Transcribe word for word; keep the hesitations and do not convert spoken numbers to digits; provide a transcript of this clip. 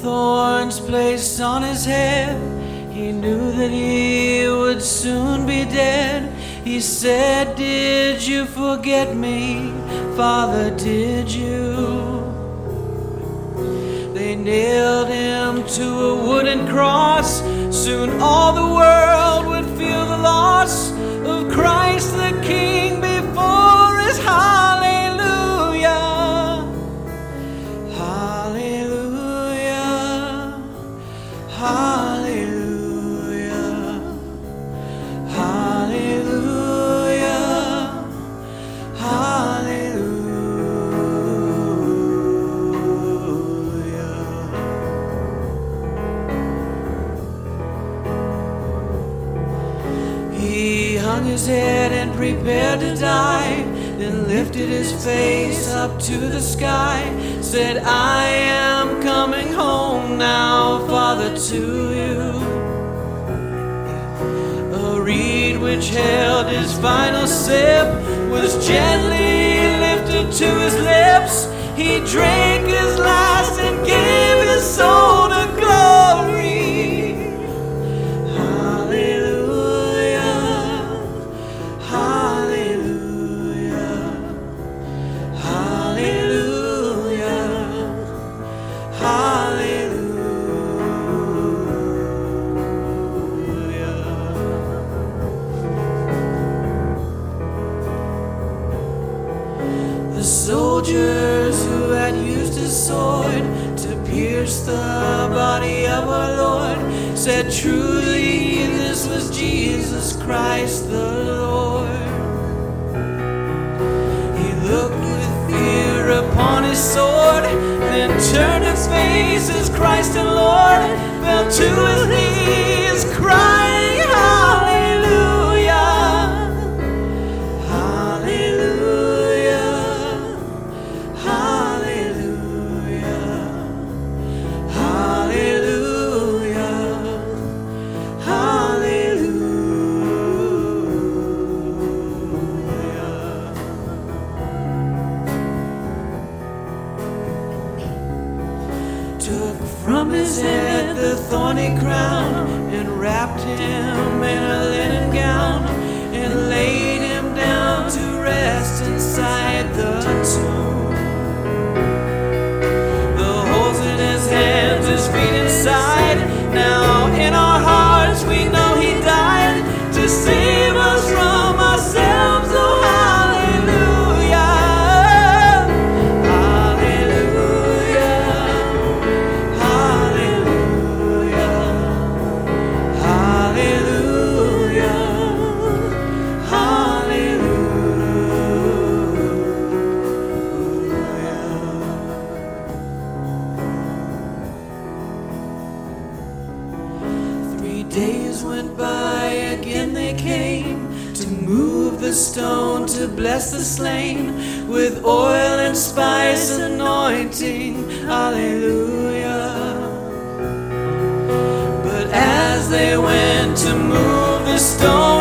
thorns placed on his head. He knew that he would soon be dead. He said, "Did you forget me, Father, did you?" They nailed him to a wooden cross. Soon all the world would feel the loss of Christ the King before his hallelujah. Hallelujah. Hallelujah. Hallelujah. Hallelujah. He hung his head and prepared to die, then lifted his face up to the sky, said, "I am coming home now, Father, to you." A reed which held his final sip was gently lifted to his lips. He drank his last and gave his soul to glory. The soldiers who had used his sword to pierce the body of our Lord said, "Truly this was Jesus Christ the Lord." He looked with fear upon his sword, then turned his face as Christ and Lord, fell to his knees, crying, "Hallelujah! Took from his head the thorny crown and wrapped him in a linen gown and laid him down to rest inside the tomb. The holes in his hands, his feet inside. Now in our hearts we know he died to save us from ourselves. Oh, days went by, again they came to move the stone to bless the slain with oil and spice anointing. Hallelujah. But as they went to move the stone,